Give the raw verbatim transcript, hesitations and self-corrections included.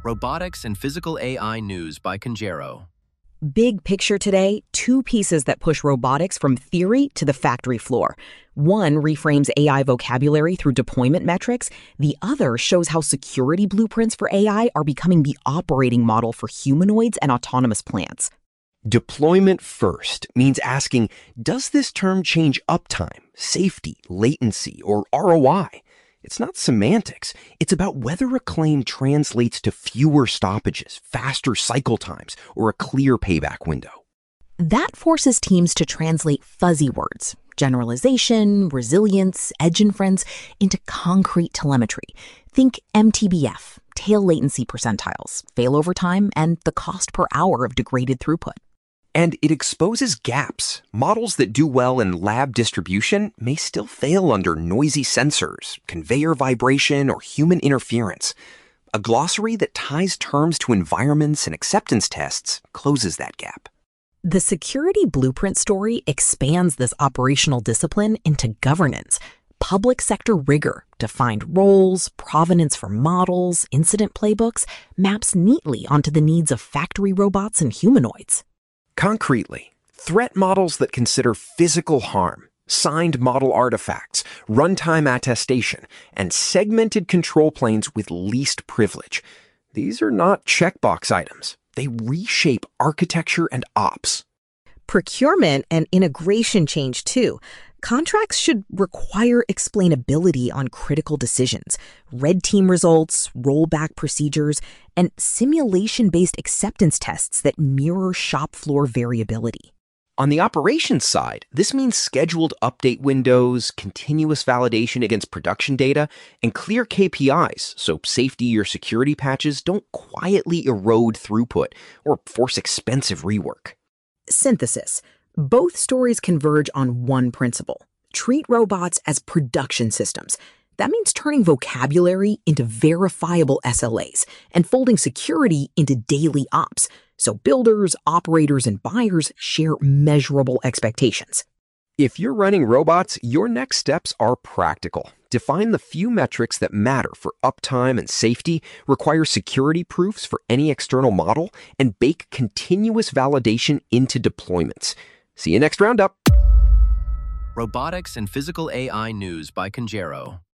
Robotics and Physical A I News by Conjero. Big picture today, two pieces that push robotics from theory to the factory floor. One reframes A I vocabulary through deployment metrics. The other shows how security blueprints for A I are becoming the operating model for humanoids and autonomous plants. Deployment first means asking, does this term change uptime, safety, latency, or R O I? It's not semantics. It's about whether a claim translates to fewer stoppages, faster cycle times, or a clear payback window. That forces teams to translate fuzzy words, generalization, resilience, edge inference, into concrete telemetry. Think M T B F, tail latency percentiles, failover time, and the cost per hour of degraded throughput. And it exposes gaps. Models that do well in lab distribution may still fail under noisy sensors, conveyor vibration, or human interference. A glossary that ties terms to environments and acceptance tests closes that gap. The security blueprint story expands this operational discipline into governance. Public sector rigor, defined roles, provenance for models, incident playbooks, maps neatly onto the needs of factory robots and humanoids. Concretely, threat models that consider physical harm, signed model artifacts, runtime attestation, and segmented control planes with least privilege. These are not checkbox items. They reshape architecture and ops. Procurement and integration change too. Contracts should require explainability on critical decisions, red team results, rollback procedures, and simulation-based acceptance tests that mirror shop floor variability. On the operations side, this means scheduled update windows, continuous validation against production data, and clear K P Is so safety or security patches don't quietly erode throughput or force expensive rework. Synthesis. Both stories converge on one principle. Treat robots as production systems. That means turning vocabulary into verifiable S L As and folding security into daily ops, so builders, operators, and buyers share measurable expectations. If you're running robots, your next steps are practical. Define the few metrics that matter for uptime and safety, require security proofs for any external model, and bake continuous validation into deployments. See you next roundup. Robotics and Physical A I News by Conjero.